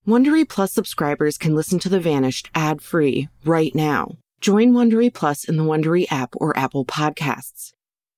Wondery Plus subscribers can listen to The Vanished ad-free right now. Join Wondery Plus in the Wondery app or Apple Podcasts.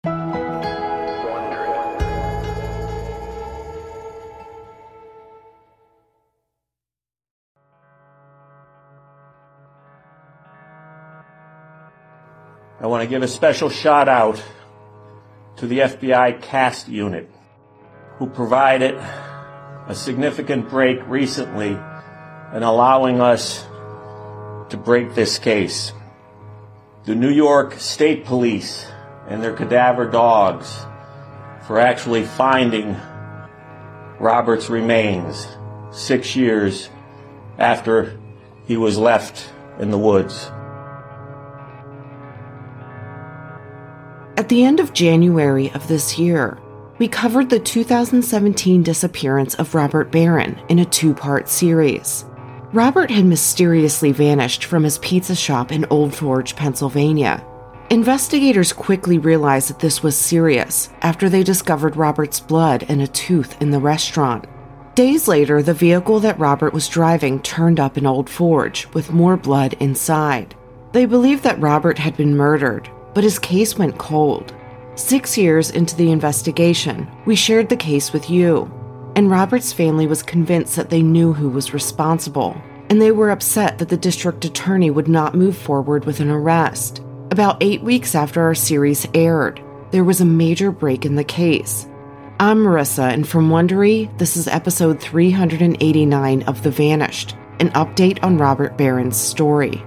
I want to give a special shout out to the FBI CAST unit, who provided a significant break recently in allowing us to break this case. The New York State Police and their cadaver dogs for actually finding Robert's remains 6 years after he was left in the woods. At the end of January of this year, we covered the 2017 disappearance of Robert Barron in a two-part series. Robert had mysteriously vanished from his pizza shop in Old Forge, Pennsylvania. Investigators quickly realized that this was serious after they discovered Robert's blood and a tooth in the restaurant. Days later, the vehicle that Robert was driving turned up in Old Forge with more blood inside. They believed that Robert had been murdered, but his case went cold. 6 years into the investigation, we shared the case with you, and Robert's family was convinced that they knew who was responsible, and they were upset that the district attorney would not move forward with an arrest. About 8 weeks after our series aired, there was a major break in the case. I'm Marissa, and from Wondery, this is episode 389 of The Vanished, an update on Robert Barron's story.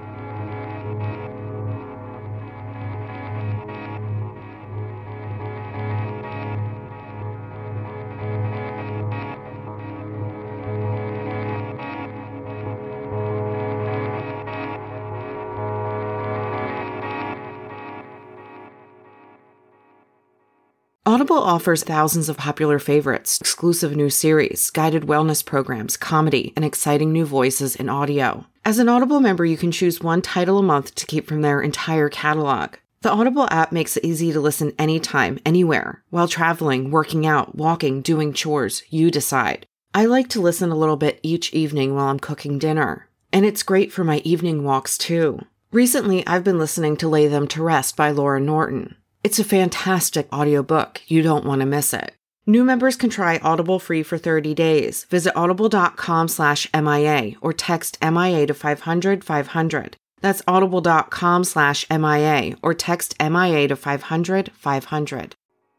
Audible offers thousands of popular favorites, exclusive new series, guided wellness programs, comedy, and exciting new voices in audio. As an Audible member, you can choose one title a month to keep from their entire catalog. The Audible app makes it easy to listen anytime, anywhere. While traveling, working out, walking, doing chores, you decide. I like to listen a little bit each evening while I'm cooking dinner. And it's great for my evening walks, too. Recently, I've been listening to Lay Them to Rest by Laura Norton. It's a fantastic audiobook. You don't want to miss it. New members can try Audible free for 30 days. Visit audible.com/MIA or text MIA to 500-500. That's audible.com/MIA or text MIA to 500-500.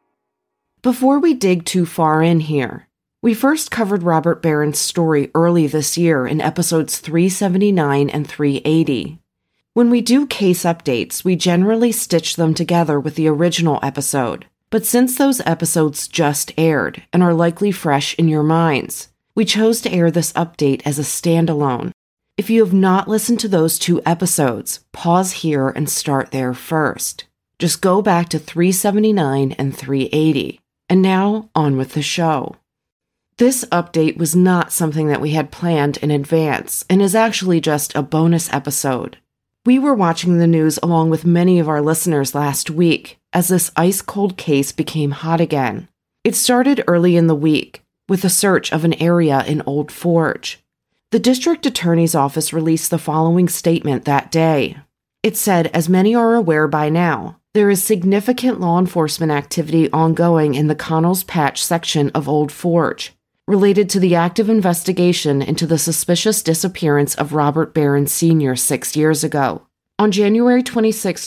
Before we dig too far in here, we first covered Robert Barron's story early this year in episodes 379 and 380. When we do case updates, we generally stitch them together with the original episode. But since those episodes just aired and are likely fresh in your minds, we chose to air this update as a standalone. If you have not listened to those two episodes, pause here and start there first. Just go back to 379 and 380. And now, on with the show. This update was not something that we had planned in advance and is actually just a bonus episode. We were watching the news along with many of our listeners last week as this ice-cold case became hot again. It started early in the week with a search of an area in Old Forge. The district attorney's office released the following statement that day. It said, as many are aware by now, there is significant law enforcement activity ongoing in the Connells Patch section of Old Forge, related to the active investigation into the suspicious disappearance of Robert Barron Sr. 6 years ago. On January 26,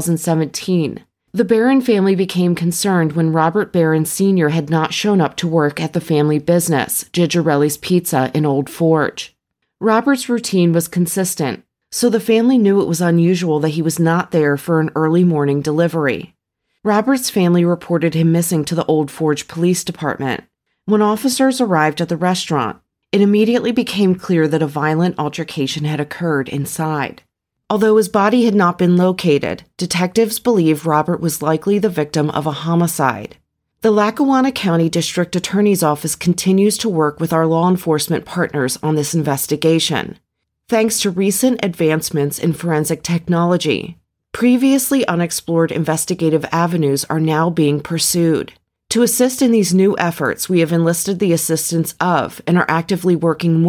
2017, the Barron family became concerned when Robert Barron Sr. had not shown up to work at the family business, Gigerelli's Pizza in Old Forge. Robert's routine was consistent, so the family knew it was unusual that he was not there for an early morning delivery. Robert's family reported him missing to the Old Forge Police Department. When officers arrived at the restaurant, it immediately became clear that a violent altercation had occurred inside. Although his body had not been located, detectives believe Robert was likely the victim of a homicide. The Lackawanna County District Attorney's Office continues to work with our law enforcement partners on this investigation. Thanks to recent advancements in forensic technology, previously unexplored investigative avenues are now being pursued. To assist in these new efforts, we have enlisted the assistance of and are actively working with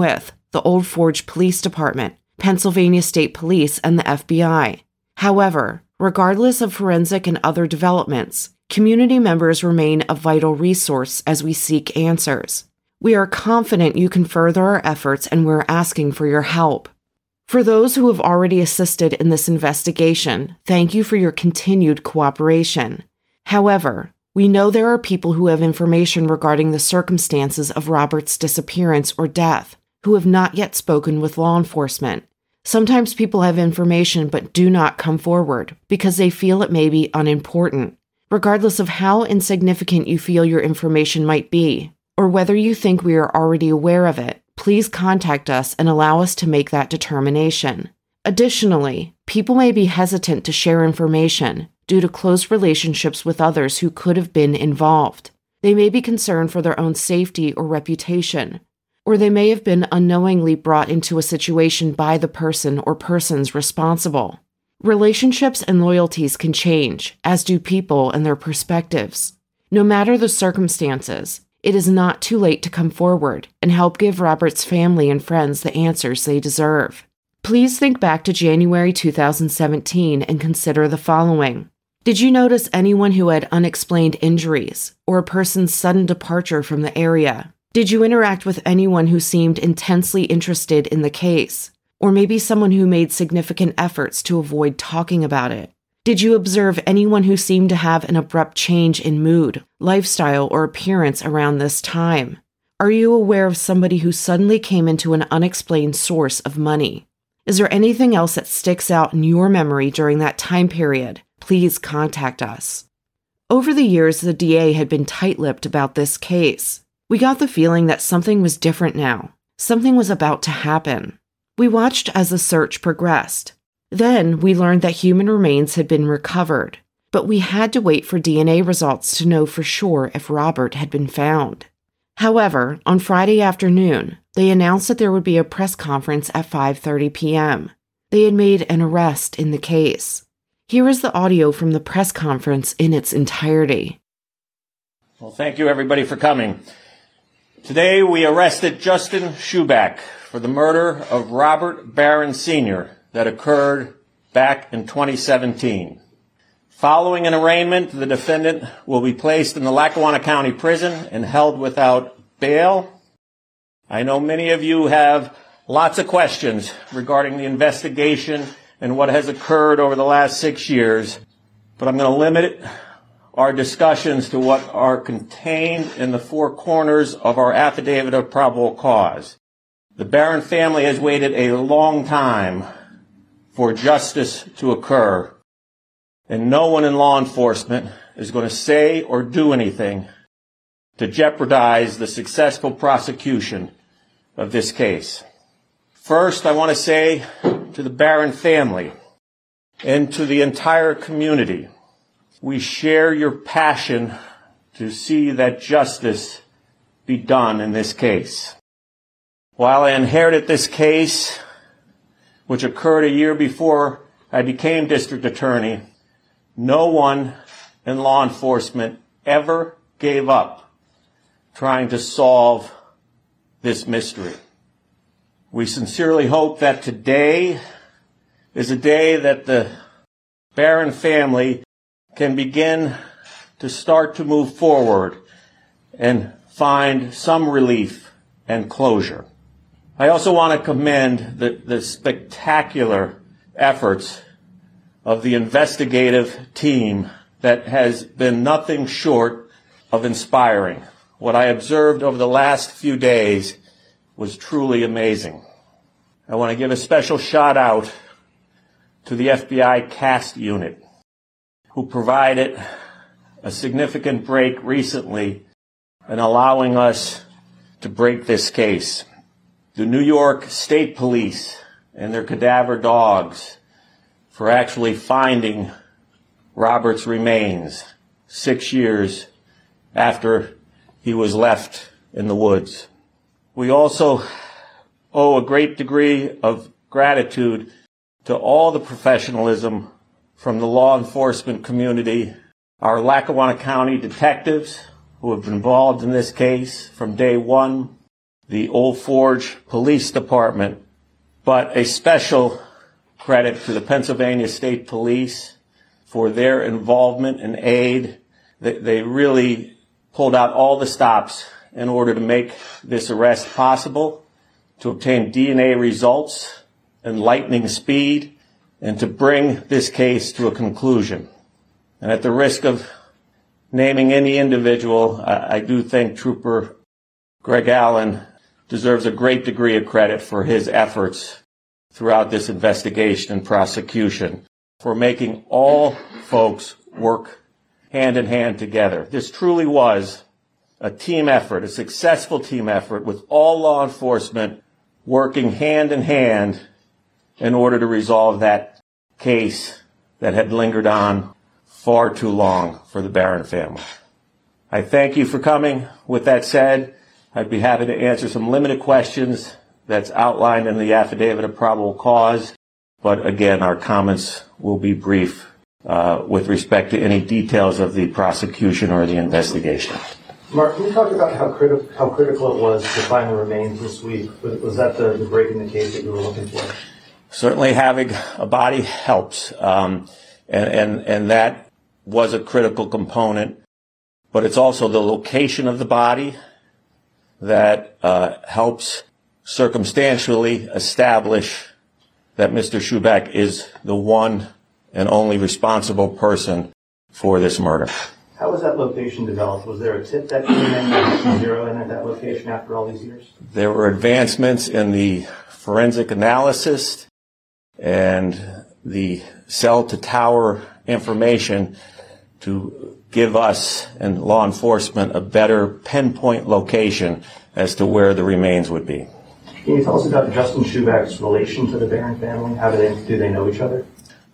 the Old Forge Police Department, Pennsylvania State Police, and the FBI. However, regardless of forensic and other developments, community members remain a vital resource as we seek answers. We are confident you can further our efforts, and we're asking for your help. For those who have already assisted in this investigation, thank you for your continued cooperation. However, we know there are people who have information regarding the circumstances of Robert's disappearance or death who have not yet spoken with law enforcement. Sometimes people have information but do not come forward because they feel it may be unimportant. Regardless of how insignificant you feel your information might be, or whether you think we are already aware of it, please contact us and allow us to make that determination. Additionally, people may be hesitant to share information due to close relationships with others who could have been involved. They may be concerned for their own safety or reputation, or they may have been unknowingly brought into a situation by the person or persons responsible. Relationships and loyalties can change, as do people and their perspectives. No matter the circumstances, it is not too late to come forward and help give Robert's family and friends the answers they deserve. Please think back to January 2017 and consider the following. Did you notice anyone who had unexplained injuries or a person's sudden departure from the area? Did you interact with anyone who seemed intensely interested in the case? Or maybe someone who made significant efforts to avoid talking about it? Did you observe anyone who seemed to have an abrupt change in mood, lifestyle, or appearance around this time? Are you aware of somebody who suddenly came into an unexplained source of money? Is there anything else that sticks out in your memory during that time period? Please contact us. Over the years, the DA had been tight-lipped about this case. We got the feeling that something was different now. Something was about to happen. We watched as the search progressed. Then we learned that human remains had been recovered, but we had to wait for DNA results to know for sure if Robert had been found. However, on Friday afternoon, they announced that there would be a press conference at 5:30 p.m. They had made an arrest in the case. Here is the audio from the press conference in its entirety. Well, thank you everybody for coming. Today we arrested Justin Schuback for the murder of Robert Barron Sr. that occurred back in 2017. Following an arraignment, the defendant will be placed in the Lackawanna County Prison and held without bail. I know many of you have lots of questions regarding the investigation and what has occurred over the last 6 years, but I'm going to limit our discussions to what are contained in the four corners of our affidavit of probable cause. The Barron family has waited a long time for justice to occur, and no one in law enforcement is going to say or do anything to jeopardize the successful prosecution of this case. First, I want to say to the Barron family and to the entire community, we share your passion to see that justice be done in this case. While I inherited this case, which occurred a year before I became district attorney, no one in law enforcement ever gave up trying to solve this mystery. We sincerely hope that today is a day that the Barron family can begin to start to move forward and find some relief and closure. I also want to commend the spectacular efforts of the investigative team that has been nothing short of inspiring. What I observed over the last few days was truly amazing. I want to give a special shout out to the FBI CAST unit, who provided a significant break recently in allowing us to break this case. The New York State Police and their cadaver dogs for actually finding Robert's remains 6 years after he was left in the woods. We also owe a great degree of gratitude to all the professionalism from the law enforcement community, our Lackawanna County detectives who have been involved in this case from day one, the Old Forge Police Department, but a special credit to the Pennsylvania State Police for their involvement and aid. They really pulled out all the stops in order to make this arrest possible, to obtain DNA results in lightning speed, and to bring this case to a conclusion. And at the risk of naming any individual, I do think Trooper Greg Allen deserves a great degree of credit for his efforts throughout this investigation and prosecution, for making all folks work hand in hand together. This truly was a team effort, a successful team effort, with all law enforcement working hand in hand in order to resolve that case that had lingered on far too long for the Barron family. I thank you for coming. With that said, I'd be happy to answer some limited questions that's outlined in the affidavit of probable cause, but again, our comments will be brief with respect to any details of the prosecution or the investigation. Mark, can you talk about how critical it was to find the remains this week? Was that the break in the case that you were looking for? Certainly having a body helps, and that was a critical component, but it's also the location of the body that helps circumstantially establish that Mr. Schuback is the one and only responsible person for this murder. How was that location developed? Was there a tip that came in that zero in at that location after all these years? There were advancements in the forensic analysis and the cell-to-tower information to give us and law enforcement a better pinpoint location as to where the remains would be. Can you tell us about Justin Schuback's relation to the Barron family? How do they know each other?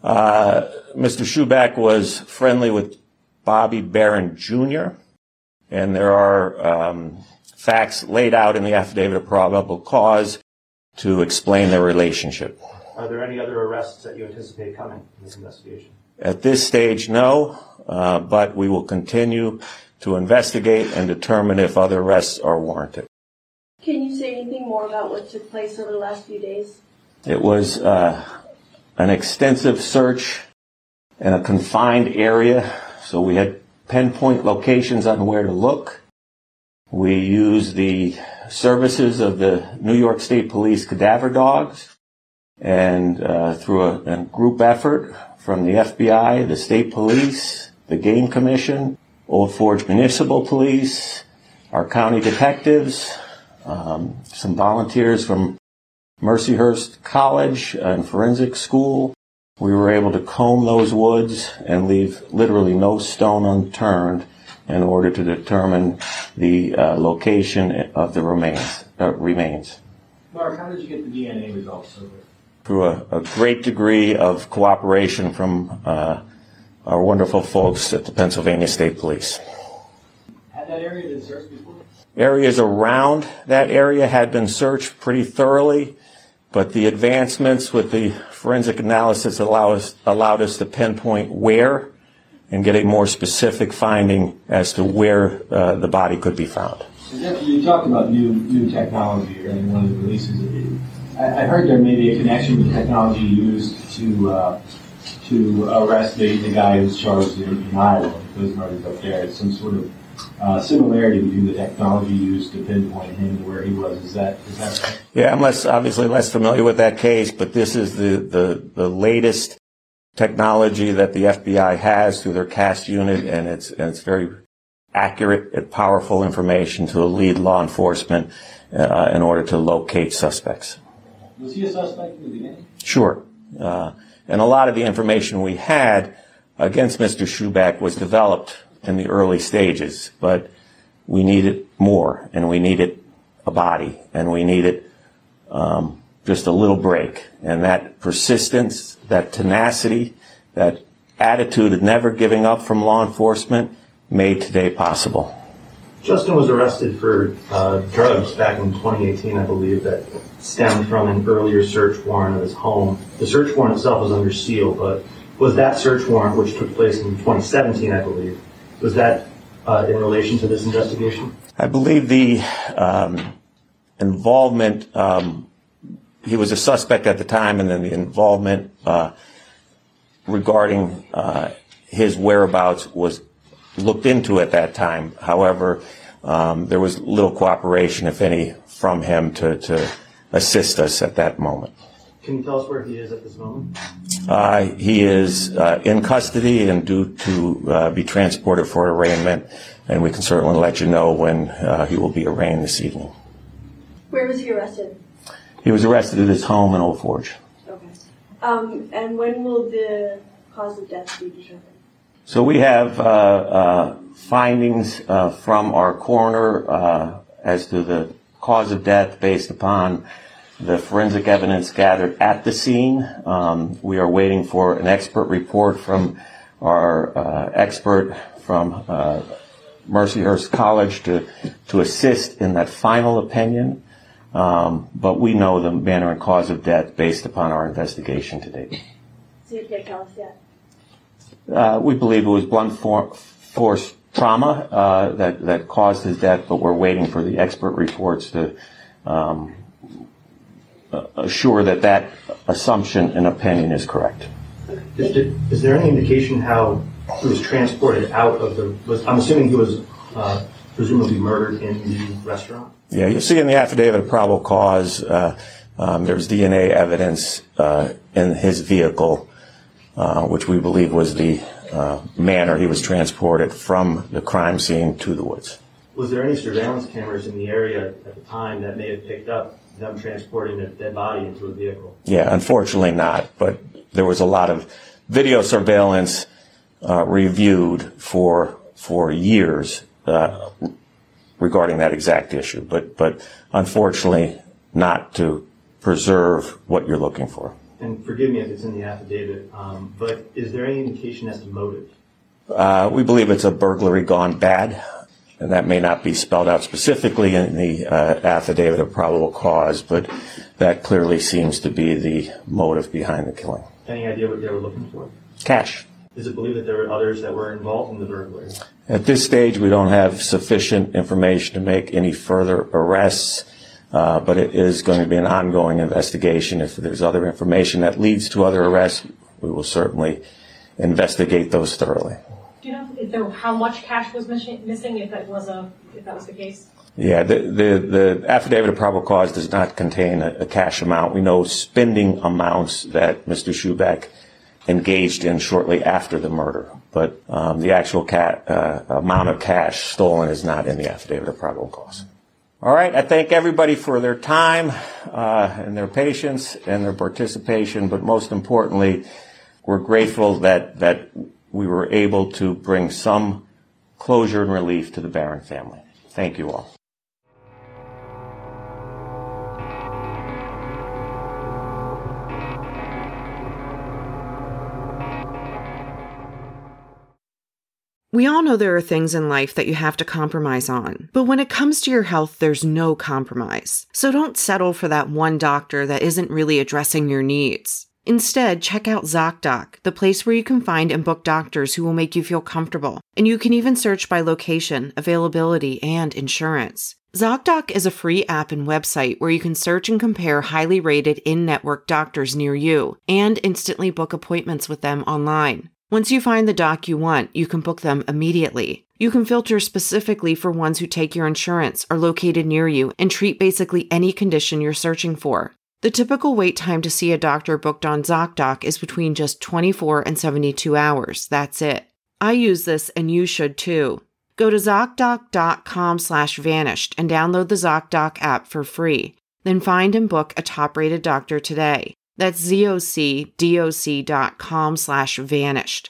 Mr. Schuback was friendly with Bobby Barron Jr., and there are facts laid out in the affidavit of probable cause to explain their relationship. Are there any other arrests that you anticipate coming in this investigation? At this stage, no, but we will continue to investigate and determine if other arrests are warranted. Can you say anything more about what took place over the last few days? It was an extensive search in a confined area, so we had pinpoint locations on where to look. We used the services of the New York State Police cadaver dogs, and through a group effort from the FBI, the State Police, the Game Commission, Old Forge Municipal Police, our county detectives, some volunteers from Mercyhurst College and Forensic School. We were able to comb those woods and leave literally no stone unturned in order to determine the location of the remains. Mark, how did you get the DNA results so good? Through a great degree of cooperation from our wonderful folks at the Pennsylvania State Police. Had that area been searched before? Areas around that area had been searched pretty thoroughly, but the advancements with the forensic analysis allowed us to pinpoint where and get a more specific finding as to where the body could be found. You talked about new technology in one of the releases. I heard there may be a connection with the technology used to arrest the guy who's charged in Iowa with those murders up there. It's some sort of similarity between the technology used to pinpoint him and where he was. Is that right? Yeah, I'm obviously less familiar with that case, but this is the latest technology that the FBI has through their CAST unit, and it's very accurate and powerful information to lead law enforcement in order to locate suspects. Was he a suspect in the beginning? Sure. And a lot of the information we had against Mr. Schuback was developed in the early stages, but we needed more, and we needed a body, and we needed just a little break. And that persistence, that tenacity, that attitude of never giving up from law enforcement made today possible. Justin was arrested for drugs back in 2018, I believe, that stemmed from an earlier search warrant of his home. The search warrant itself was under seal, but was that search warrant, which took place in 2017, I believe, was that in relation to this investigation? I believe the involvement, he was a suspect at the time, and then the involvement regarding his whereabouts was looked into at that time. However, there was little cooperation, if any, from him to assist us at that moment. Can you tell us where he is at this moment? He is in custody and due to be transported for arraignment, and we can certainly let you know when he will be arraigned this evening. Where was he arrested? He was arrested at his home in Old Forge. Okay. And when will the cause of death be determined? So we have findings from our coroner as to the cause of death based upon the forensic evidence gathered at the scene. We are waiting for an expert report from our expert from Mercyhurst College to assist in that final opinion. But we know the manner and cause of death based upon our investigation to date. So you can't tell us yet? We believe it was blunt force trauma that caused his death, but we're waiting for the expert reports to assure that assumption and opinion is correct. Is there any indication how he was transported out of I'm assuming he was presumably murdered in the restaurant? Yeah, you'll see in the affidavit of probable cause, there's DNA evidence in his vehicle, which we believe was the manner he was transported from the crime scene to the woods. Was there any surveillance cameras in the area at the time that may have picked up them transporting a dead body into a vehicle? Yeah, unfortunately not, but there was a lot of video surveillance reviewed for years regarding that exact issue, but unfortunately not to preserve what you're looking for. And forgive me if it's in the affidavit, but is there any indication as to motive? We believe it's a burglary gone bad, and that may not be spelled out specifically in the affidavit of probable cause, but that clearly seems to be the motive behind the killing. Any idea what they were looking for? Cash. Is it believed that there were others that were involved in the burglary? At this stage, we don't have sufficient information to make any further arrests, but it is going to be an ongoing investigation. If there's other information that leads to other arrests, we will certainly investigate those thoroughly. Do you know how much cash was missing if that was the case? Yeah, the affidavit of probable cause does not contain a cash amount. We know spending amounts that Mr. Schubeck engaged in shortly after the murder, but the actual amount of cash stolen is not in the affidavit of probable cause. All right, I thank everybody for their time and their patience and their participation, but most importantly, we're grateful that we were able to bring some closure and relief to the Barron family. Thank you all. We all know there are things in life that you have to compromise on, but when it comes to your health, there's no compromise. So don't settle for that one doctor that isn't really addressing your needs. Instead, check out ZocDoc, the place where you can find and book doctors who will make you feel comfortable. And you can even search by location, availability, and insurance. ZocDoc is a free app and website where you can search and compare highly rated in-network doctors near you and instantly book appointments with them online. Once you find the doc you want, you can book them immediately. You can filter specifically for ones who take your insurance, are located near you, and treat basically any condition you're searching for. The typical wait time to see a doctor booked on ZocDoc is between just 24 and 72 hours. That's it. I use this and you should too. Go to ZocDoc.com/vanished and download the ZocDoc app for free. Then find and book a top-rated doctor today. That's ZocDoc.com/vanished.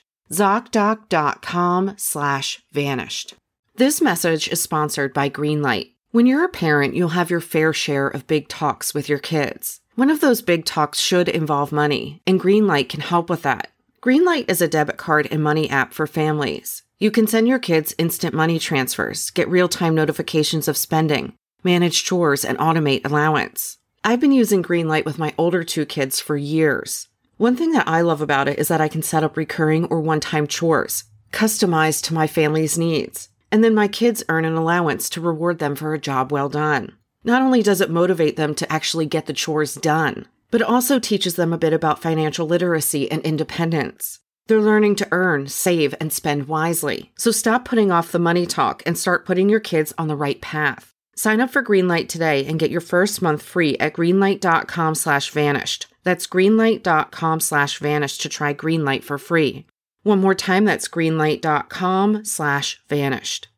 ZocDoc.com/vanished. This message is sponsored by Greenlight. When you're a parent, you'll have your fair share of big talks with your kids. One of those big talks should involve money, and Greenlight can help with that. Greenlight is a debit card and money app for families. You can send your kids instant money transfers, get real-time notifications of spending, manage chores, and automate allowance. I've been using Greenlight with my older two kids for years. One thing that I love about it is that I can set up recurring or one-time chores, customized to my family's needs. And then my kids earn an allowance to reward them for a job well done. Not only does it motivate them to actually get the chores done, but it also teaches them a bit about financial literacy and independence. They're learning to earn, save, and spend wisely. So stop putting off the money talk and start putting your kids on the right path. Sign up for Greenlight today and get your first month free at greenlight.com/vanished. That's greenlight.com/vanished to try Greenlight for free. One more time, that's greenlight.com/vanished.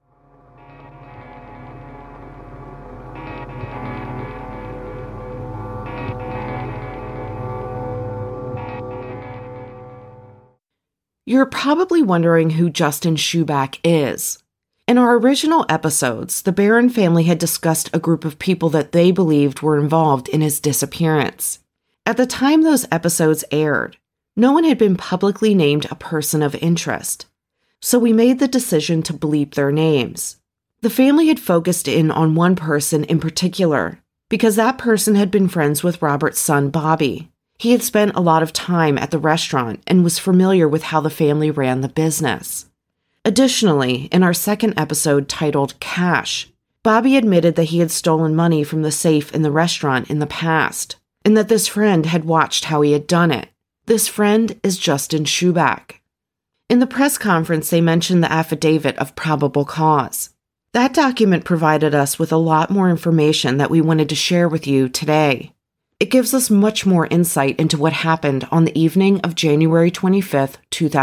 You're probably wondering who Justin Schuback is. In our original episodes, the Barron family had discussed a group of people that they believed were involved in his disappearance. At the time those episodes aired, no one had been publicly named a person of interest, so we made the decision to bleep their names. The family had focused in on one person in particular, because that person had been friends with Robert's son, Bobby. He had spent a lot of time at the restaurant and was familiar with how the family ran the business. Additionally, in our second episode titled Cash, Bobby admitted that he had stolen money from the safe in the restaurant in the past, and that this friend had watched how he had done it. This friend is Justin Schuback. In the press conference, they mentioned the affidavit of probable cause. That document provided us with a lot more information that we wanted to share with you today. It gives us much more insight into what happened on the evening of January 25th,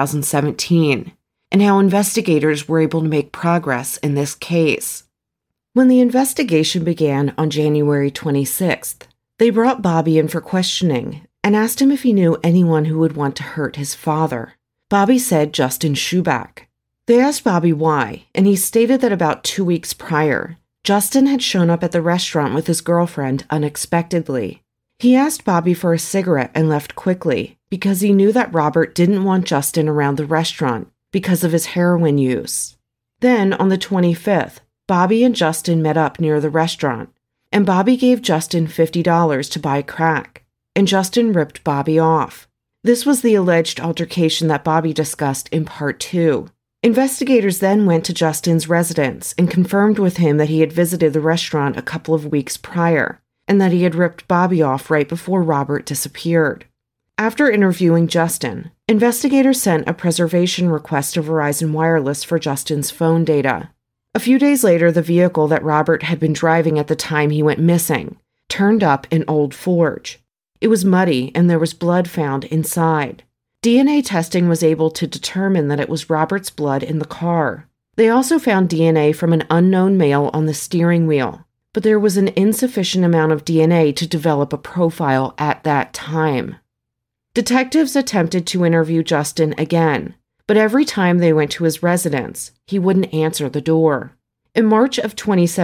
2017, and how investigators were able to make progress in this case. When the investigation began on January 26th, they brought Bobby in for questioning and asked him if he knew anyone who would want to hurt his father. Bobby said Justin Schuback. They asked Bobby why, and he stated that about 2 weeks prior, Justin had shown up at the restaurant with his girlfriend unexpectedly. He asked Bobby for a cigarette and left quickly because he knew that Robert didn't want Justin around the restaurant because of his heroin use. Then, on the 25th, Bobby and Justin met up near the restaurant, and Bobby gave Justin $50 to buy crack, and Justin ripped Bobby off. This was the alleged altercation that Bobby discussed in Part 2. Investigators then went to Justin's residence and confirmed with him that he had visited the restaurant a couple of weeks prior, and that he had ripped Bobby off right before Robert disappeared. After interviewing Justin, investigators sent a preservation request to Verizon Wireless for Justin's phone data. A few days later, the vehicle that Robert had been driving at the time he went missing turned up in Old Forge. It was muddy, and there was blood found inside. DNA testing was able to determine that it was Robert's blood in the car. They also found DNA from an unknown male on the steering wheel, but there was an insufficient amount of DNA to develop a profile at that time. Detectives attempted to interview Justin again, but every time they went to his residence, he wouldn't answer the door. In March of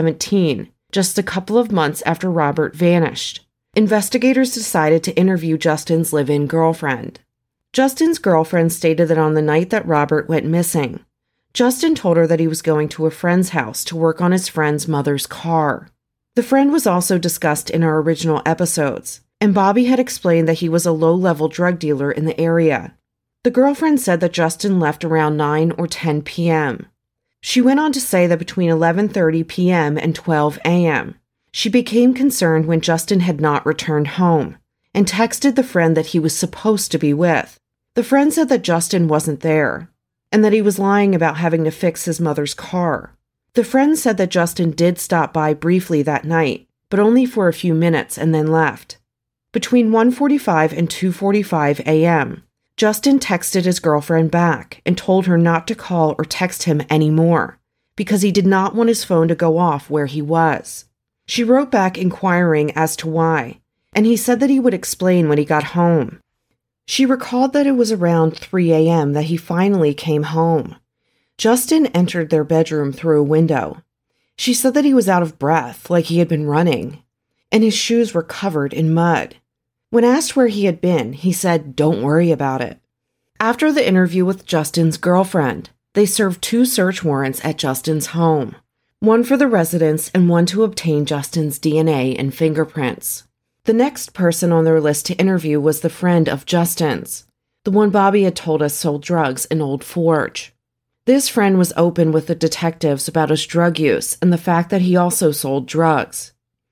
2017, just a couple of months after Robert vanished, investigators decided to interview Justin's live-in girlfriend. Justin's girlfriend stated that on the night that Robert went missing, Justin told her that he was going to a friend's house to work on his friend's mother's car. The friend was also discussed in our original episodes, and Bobby had explained that he was a low-level drug dealer in the area. The girlfriend said that Justin left around 9 or 10 p.m. She went on to say that between 11:30 p.m. and 12 a.m., she became concerned when Justin had not returned home, and texted the friend that he was supposed to be with. The friend said that Justin wasn't there, and that he was lying about having to fix his mother's car. The friend said that Justin did stop by briefly that night, but only for a few minutes and then left. Between 1:45 and 2:45 a.m., Justin texted his girlfriend back and told her not to call or text him anymore because he did not want his phone to go off where he was. She wrote back inquiring as to why, and he said that he would explain when he got home. She recalled that it was around 3 a.m. that he finally came home. Justin entered their bedroom through a window. She said that he was out of breath, like he had been running, and his shoes were covered in mud. When asked where he had been, he said, "Don't worry about it." After the interview with Justin's girlfriend, they served 2 search warrants at Justin's home, one for the residence and one to obtain Justin's DNA and fingerprints. The next person on their list to interview was the friend of Justin's, the one Bobby had told us sold drugs in Old Forge. This friend was open with the detectives about his drug use and the fact that he also sold drugs.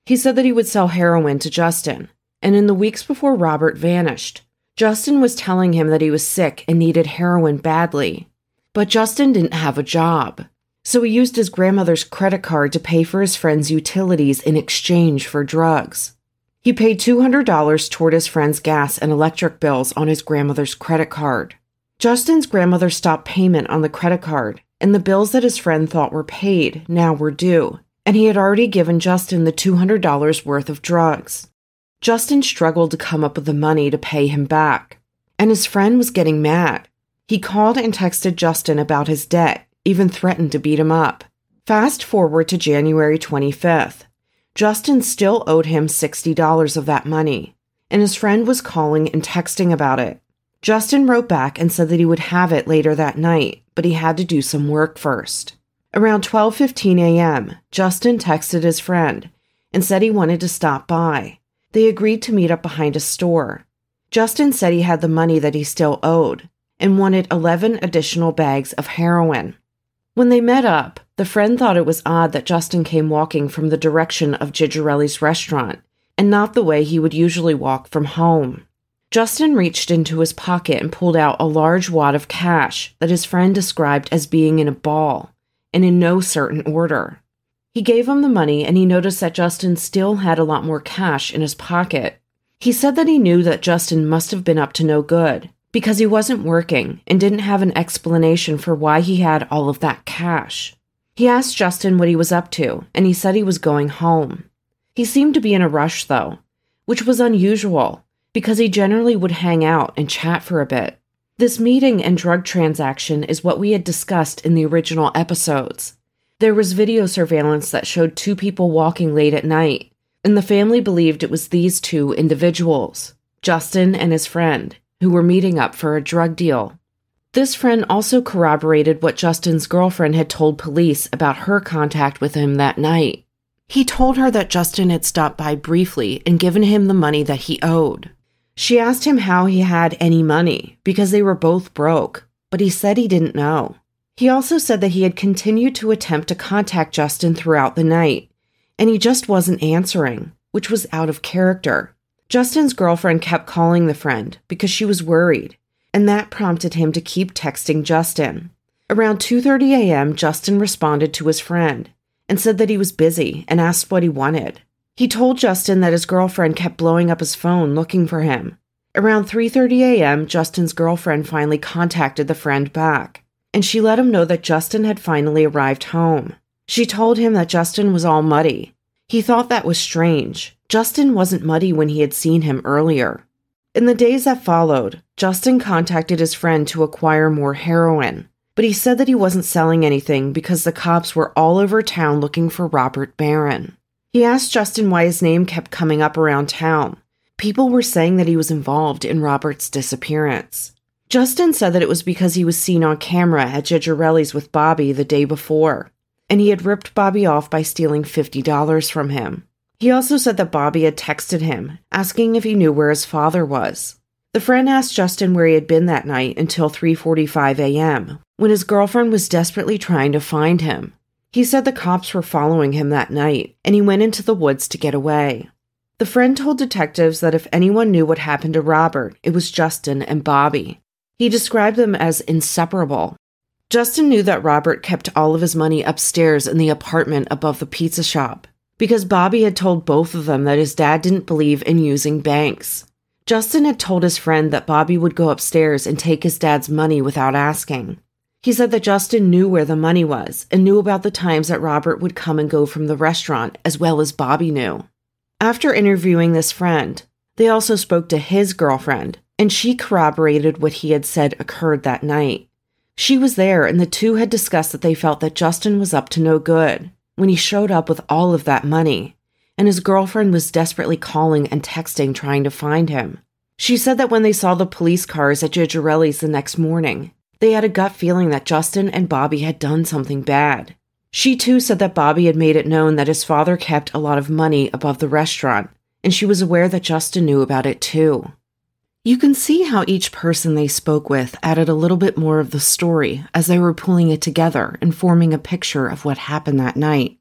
He said that he would sell heroin to Justin, and in the weeks before Robert vanished, Justin was telling him that he was sick and needed heroin badly. But Justin didn't have a job, so he used his grandmother's credit card to pay for his friend's utilities in exchange for drugs. He paid $200 toward his friend's gas and electric bills on his grandmother's credit card. Justin's grandmother stopped payment on the credit card, and the bills that his friend thought were paid now were due, and he had already given Justin the $200 worth of drugs. Justin struggled to come up with the money to pay him back, and his friend was getting mad. He called and texted Justin about his debt, even threatened to beat him up. Fast forward to January 25th. Justin still owed him $60 of that money, and his friend was calling and texting about it. Justin wrote back and said that he would have it later that night, but he had to do some work first. Around 12:15 a.m., Justin texted his friend and said he wanted to stop by. They agreed to meet up behind a store. Justin said he had the money that he still owed and wanted 11 additional bags of heroin. When they met up, the friend thought it was odd that Justin came walking from the direction of Gigerelli's restaurant and not the way he would usually walk from home. Justin reached into his pocket and pulled out a large wad of cash that his friend described as being in a ball and in no certain order. He gave him the money, and he noticed that Justin still had a lot more cash in his pocket. He said that he knew that Justin must have been up to no good because he wasn't working and didn't have an explanation for why he had all of that cash. He asked Justin what he was up to, and he said he was going home. He seemed to be in a rush, though, which was unusual because he generally would hang out and chat for a bit. This meeting and drug transaction is what we had discussed in the original episodes. There was video surveillance that showed two people walking late at night, and the family believed it was these two individuals, Justin and his friend, who were meeting up for a drug deal. This friend also corroborated what Justin's girlfriend had told police about her contact with him that night. He told her that Justin had stopped by briefly and given him the money that he owed. She asked him how he had any money because they were both broke, but he said he didn't know. He also said that he had continued to attempt to contact Justin throughout the night, and he just wasn't answering, which was out of character. Justin's girlfriend kept calling the friend because she was worried, and that prompted him to keep texting Justin. Around 2:30 a.m., Justin responded to his friend and said that he was busy and asked what he wanted. He told Justin that his girlfriend kept blowing up his phone looking for him. Around 3:30 a.m., Justin's girlfriend finally contacted the friend back, and she let him know that Justin had finally arrived home. She told him that Justin was all muddy. He thought that was strange. Justin wasn't muddy when he had seen him earlier. In the days that followed, Justin contacted his friend to acquire more heroin, but he said that he wasn't selling anything because the cops were all over town looking for Robert Barron. He asked Justin why his name kept coming up around town. People were saying that he was involved in Robert's disappearance. Justin said that it was because he was seen on camera at Gigerelli's with Bobby the day before, and he had ripped Bobby off by stealing $50 from him. He also said that Bobby had texted him, asking if he knew where his father was. The friend asked Justin where he had been that night until 3:45 a.m., when his girlfriend was desperately trying to find him. He said the cops were following him that night, and he went into the woods to get away. The friend told detectives that if anyone knew what happened to Robert, it was Justin and Bobby. He described them as inseparable. Justin knew that Robert kept all of his money upstairs in the apartment above the pizza shop, because Bobby had told both of them that his dad didn't believe in using banks. Justin had told his friend that Bobby would go upstairs and take his dad's money without asking. He said that Justin knew where the money was and knew about the times that Robert would come and go from the restaurant, as well as Bobby knew. After interviewing this friend, they also spoke to his girlfriend, and she corroborated what he had said occurred that night. She was there, and the two had discussed that they felt that Justin was up to no good when he showed up with all of that money, and his girlfriend was desperately calling and texting trying to find him. She said that when they saw the police cars at Gigerelli's the next morning, they had a gut feeling that Justin and Bobby had done something bad. She too said that Bobby had made it known that his father kept a lot of money above the restaurant, and she was aware that Justin knew about it too. You can see how each person they spoke with added a little bit more of the story as they were pulling it together and forming a picture of what happened that night.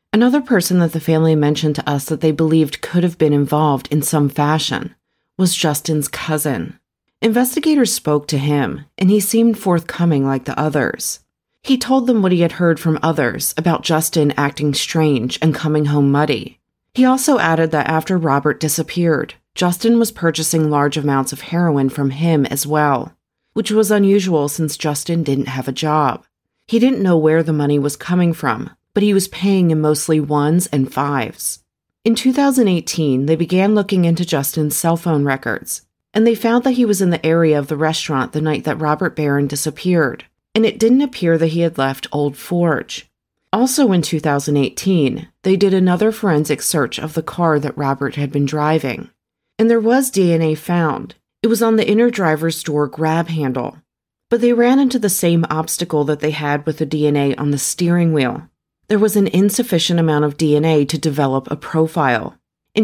Another person that the family mentioned to us that they believed could have been involved in some fashion was Justin's cousin. Investigators spoke to him, and he seemed forthcoming like the others. He told them what he had heard from others about Justin acting strange and coming home muddy. He also added that after Robert disappeared, Justin was purchasing large amounts of heroin from him as well, which was unusual since Justin didn't have a job. He didn't know where the money was coming from, but he was paying in mostly ones and fives. In 2018, they began looking into Justin's cell phone records, and they found that he was in the area of the restaurant the night that Robert Barron disappeared, and it didn't appear that he had left Old Forge. Also in 2018, they did another forensic search of the car that Robert had been driving, and there was DNA found. It was on the inner driver's door grab handle, but they ran into the same obstacle that they had with the DNA on the steering wheel. There was an insufficient amount of DNA to develop a profile. In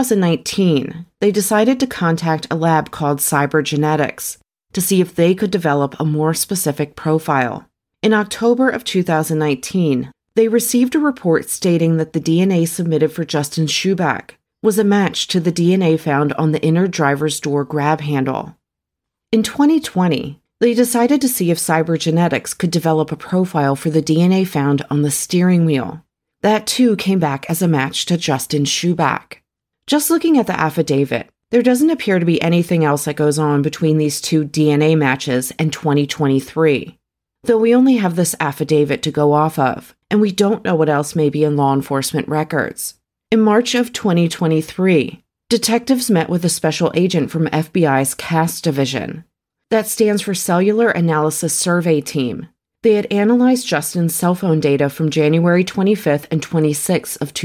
2019, they decided to contact a lab called Cybergenetics to see if they could develop a more specific profile. In October of 2019, they received a report stating that the DNA submitted for Justin Schuback was a match to the DNA found on the inner driver's door grab handle. In 2020, they decided to see if Cybergenetics could develop a profile for the DNA found on the steering wheel. That too came back as a match to Justin Schuback. Just looking at the affidavit, there doesn't appear to be anything else that goes on between these two DNA matches and 2023. Though we only have this affidavit to go off of, and we don't know what else may be in law enforcement records. In March of 2023, detectives met with a special agent from FBI's CAST division. That stands for Cellular Analysis Survey Team. They had analyzed Justin's cell phone data from January 25th and 26th of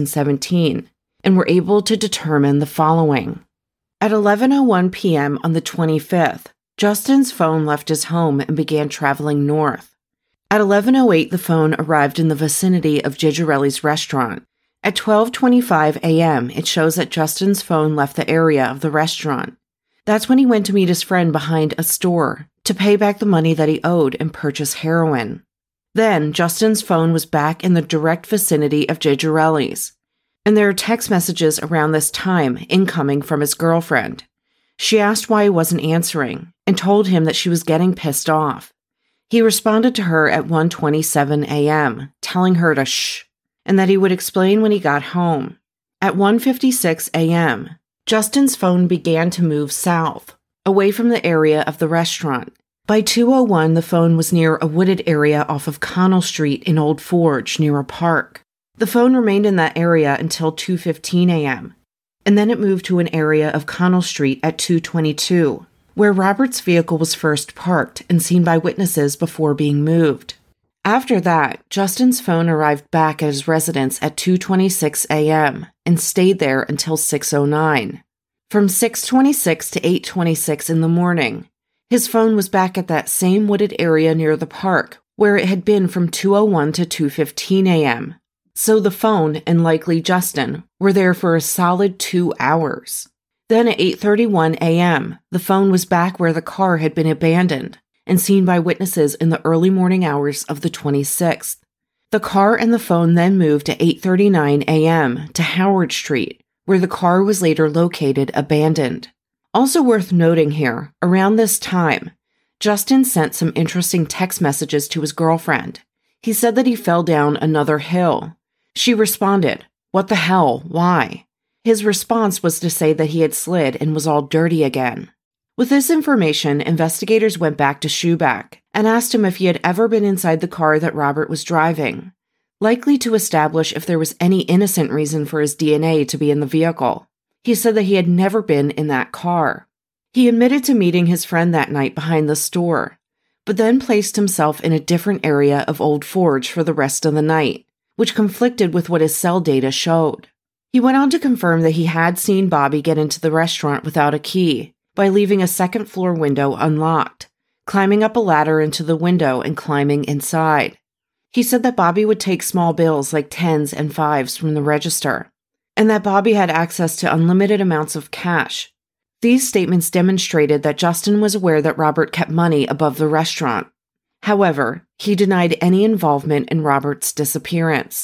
2017 and were able to determine the following. At 11:01 p.m. on the 25th, Justin's phone left his home and began traveling north. At 11:08, the phone arrived in the vicinity of Gigerelli's restaurant. At 12:25 a.m., it shows that Justin's phone left the area of the restaurant. That's when he went to meet his friend behind a store to pay back the money that he owed and purchase heroin. Then, Justin's phone was back in the direct vicinity of Gigerelli's, and there are text messages around this time incoming from his girlfriend. She asked why he wasn't answering and told him that she was getting pissed off. He responded to her at 1:27 a.m., telling her to shh, and that he would explain when he got home. At 1:56 a.m., Justin's phone began to move south, away from the area of the restaurant. By 2:01, the phone was near a wooded area off of Connell Street in Old Forge, near a park. The phone remained in that area until 2:15 a.m., and then it moved to an area of Connell Street at 2:22, where Robert's vehicle was first parked and seen by witnesses before being moved. After that, Justin's phone arrived back at his residence at 2:26 a.m. and stayed there until 6:09. From 6:26 to 8:26 in the morning, his phone was back at that same wooded area near the park, where it had been from 2:01 to 2:15 a.m. So the phone, and likely Justin, were there for a solid 2 hours. Then at 8:31 a.m., the phone was back where the car had been abandoned and seen by witnesses in the early morning hours of the 26th. The car and the phone then moved to 8:39 a.m. to Howard Street, where the car was later located abandoned. Also worth noting here, around this time, Justin sent some interesting text messages to his girlfriend. He said that he fell down another hill. She responded, "What the hell? Why?" His response was to say that he had slid and was all dirty again. With this information, investigators went back to Schuback and asked him if he had ever been inside the car that Robert was driving, likely to establish if there was any innocent reason for his DNA to be in the vehicle. He said that he had never been in that car. He admitted to meeting his friend that night behind the store, but then placed himself in a different area of Old Forge for the rest of the night, which conflicted with what his cell data showed. He went on to confirm that he had seen Bobby get into the restaurant without a key by leaving a second-floor window unlocked, climbing up a ladder into the window and climbing inside. He said that Bobby would take small bills like 10s and 5s from the register, and that Bobby had access to unlimited amounts of cash. These statements demonstrated that Justin was aware that Robert kept money above the restaurant. However, he denied any involvement in Robert's disappearance.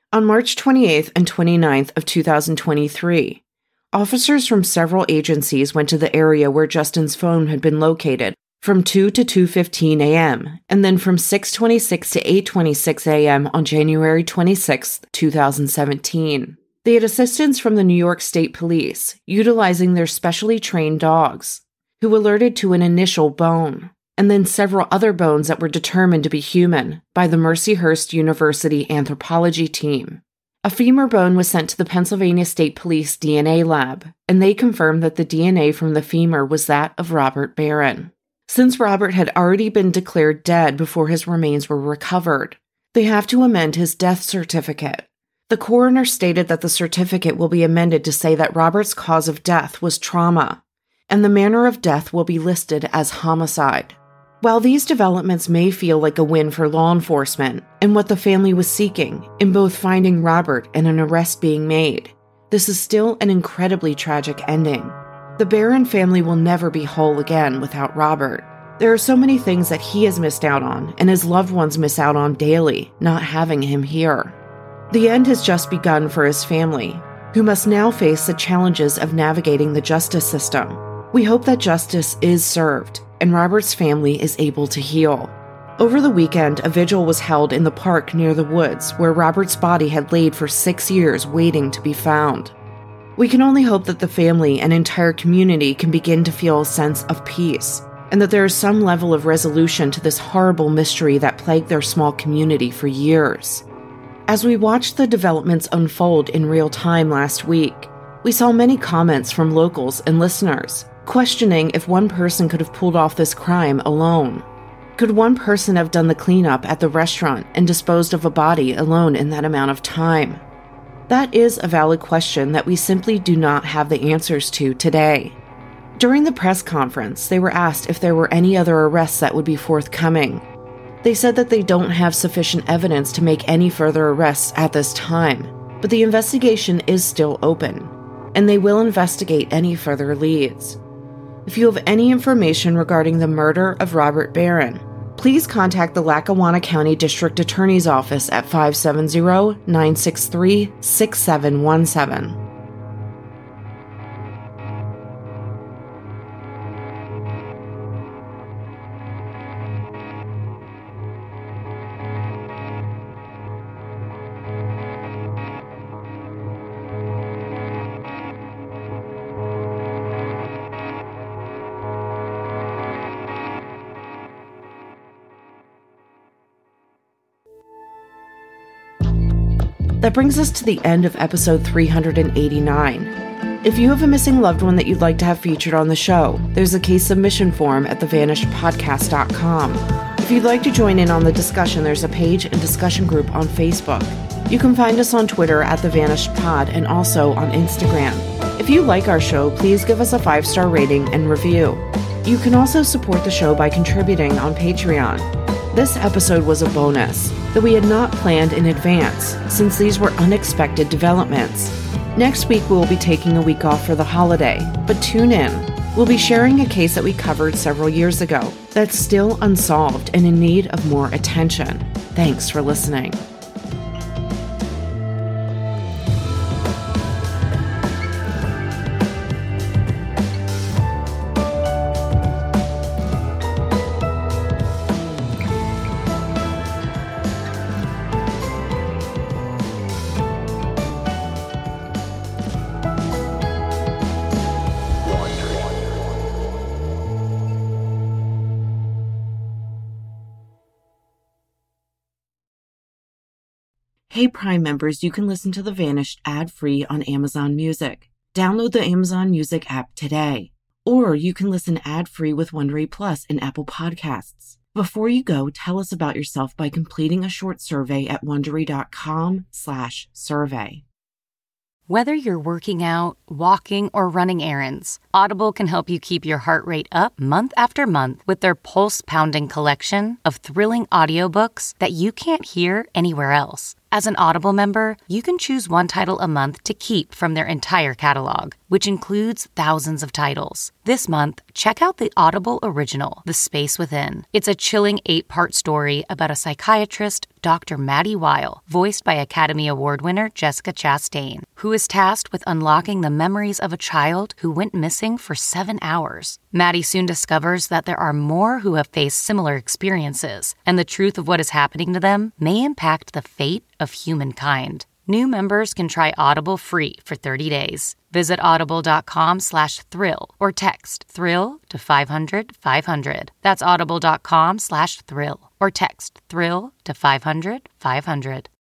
On March 28th and 29th of 2023, officers from several agencies went to the area where Justin's phone had been located from 2 to 2:15 a.m., and then from 6:26 to 8:26 a.m. on January 26, 2017. They had assistance from the New York State Police, utilizing their specially trained dogs, who alerted to an initial bone, and then several other bones that were determined to be human by the Mercyhurst University anthropology team. A femur bone was sent to the Pennsylvania State Police DNA lab, and they confirmed that the DNA from the femur was that of Robert Barron. Since Robert had already been declared dead before his remains were recovered, they have to amend his death certificate. The coroner stated that the certificate will be amended to say that Robert's cause of death was trauma, and the manner of death will be listed as homicide. While these developments may feel like a win for law enforcement and what the family was seeking in both finding Robert and an arrest being made, this is still an incredibly tragic ending. The Barron family will never be whole again without Robert. There are so many things that he has missed out on, and his loved ones miss out on daily, not having him here. The end has just begun for his family, who must now face the challenges of navigating the justice system. We hope that justice is served, and Robert's family is able to heal. Over the weekend, a vigil was held in the park near the woods where Robert's body had laid for 6 years waiting to be found. We can only hope that the family and entire community can begin to feel a sense of peace, and that there is some level of resolution to this horrible mystery that plagued their small community for years. As we watched the developments unfold in real time last week, we saw many comments from locals and listeners questioning if one person could have pulled off this crime alone. Could one person have done the cleanup at the restaurant and disposed of a body alone in that amount of time? That is a valid question that we simply do not have the answers to today. During the press conference, they were asked if there were any other arrests that would be forthcoming. They said that they don't have sufficient evidence to make any further arrests at this time, but the investigation is still open, and they will investigate any further leads. If you have any information regarding the murder of Robert Barron, please contact the Lackawanna County District Attorney's Office at 570-963-6717. That brings us to the end of episode 389. If you have a missing loved one that you'd like to have featured on the show, there's a case submission form at thevanishedpodcast.com. If you'd like to join in on the discussion, there's a page and discussion group on Facebook. You can find us on Twitter at thevanishedpod and also on Instagram. If you like our show, please give us a 5-star rating and review. You can also support the show by contributing on Patreon. This episode was a bonus that we had not planned in advance, since these were unexpected developments. Next week, we will be taking a week off for the holiday, but tune in. We'll be sharing a case that we covered several years ago that's still unsolved and in need of more attention. Thanks for listening. Hey Prime members, you can listen to The Vanished ad-free on Amazon Music. Download the Amazon Music app today. Or you can listen ad-free with Wondery Plus in Apple Podcasts. Before you go, tell us about yourself by completing a short survey at Wondery.com/survey. Whether you're working out, walking, or running errands, Audible can help you keep your heart rate up month after month with their pulse-pounding collection of thrilling audiobooks that you can't hear anywhere else. As an Audible member, you can choose one title a month to keep from their entire catalog, which includes thousands of titles. This month, check out the Audible original, The Space Within. It's a chilling 8-part story about a psychiatrist, Dr. Maddie Weil, voiced by Academy Award winner Jessica Chastain, who is tasked with unlocking the memories of a child who went missing for 7 hours. Maddie soon discovers that there are more who have faced similar experiences, and the truth of what is happening to them may impact the fate of humankind. New members can try Audible free for 30 days. Visit audible.com/thrill or text thrill to 500-500. That's audible.com/thrill or text thrill to 500-500.